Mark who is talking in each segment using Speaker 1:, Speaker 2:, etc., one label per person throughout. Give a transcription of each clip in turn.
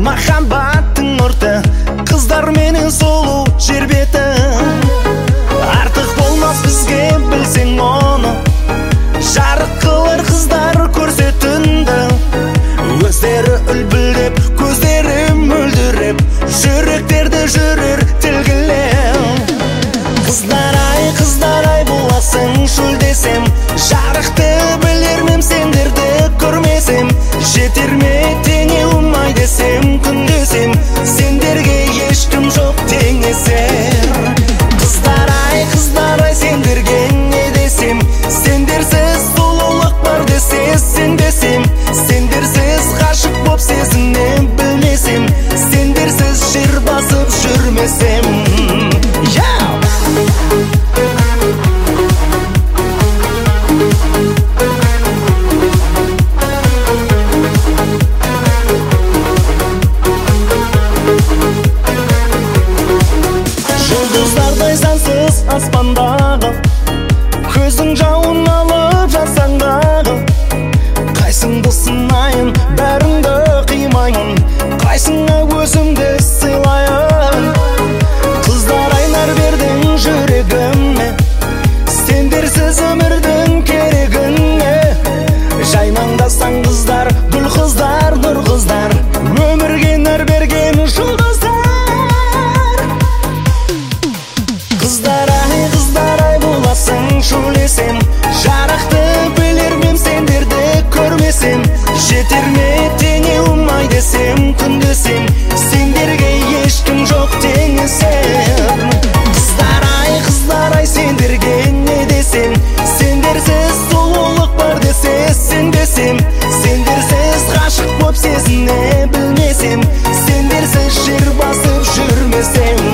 Speaker 1: махаббаттың ұрты, қыздар менен сұлу жер беті. Артық болмас бізге білсең оны, жарық қылар қыздар көрсетінді. Өздері үлбілдеп, көздері мөлдіреп, жүректерді жүрер тілгілеп. Қыздар ай боласың шөл десем, жарықты білермем сендерді көрмесем. Жетер ме теңе умай десем, күн десем, сендерге ешкім жоқ теңесер. Қыздар ай сендерге не десем, сендерсіз сұлулық бар десе сенбесем. Сендерсіз ғашық боп сезінем білмесем, сендерсіз жер басып жүрмесем. Жұлдыздардай сансыз аспандағы, көздің жауын алып жатсаң дағы. Қайсыңды сынайын, бәріңді қимайын, қайсыңа өзімді сыйлайын. Қыздар айнар бердің жүрегіме, сендерсіз өмірдің керегіне. Жаймаңдасаң қыздар, гүл қыздар, нұр қыздар, өмірге нәр берген жұлдыздар. Қыздар ай боласың шөлесем, жарықты білермем сендерді көрмесем. Жетер ме теңе умай десем, күн десем, сендерге ешкім жоқ теңесер. Қыздар ай сендерге не десем, сендерсіз сұлулық бар десе сенбесем. Сендерсіз ғашық боп сезіне білмесем, сендерсіз жер басып жүрмесем.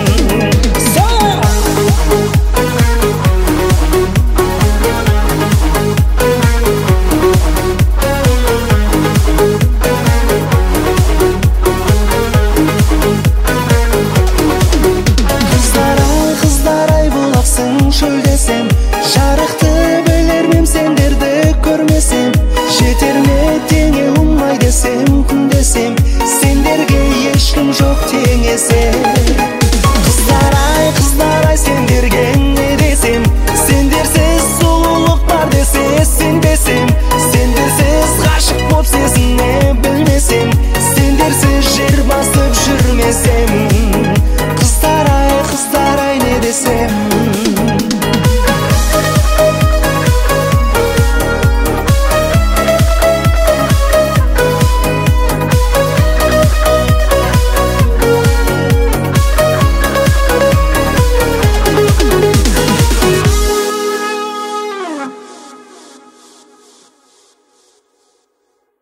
Speaker 1: Шөл десем, жарықты білермем сендерді көрмесем. Жетер ме теңе умай десем, күн десем, сендерге ешкім жоқ теңесер. Қыздар ай сендерге не десем, сендерсіз сұлулық бар десе сенбесем. Сендерсіз ғашық боп сезіне білмесем, сендерсіз жер басып жүрмесем.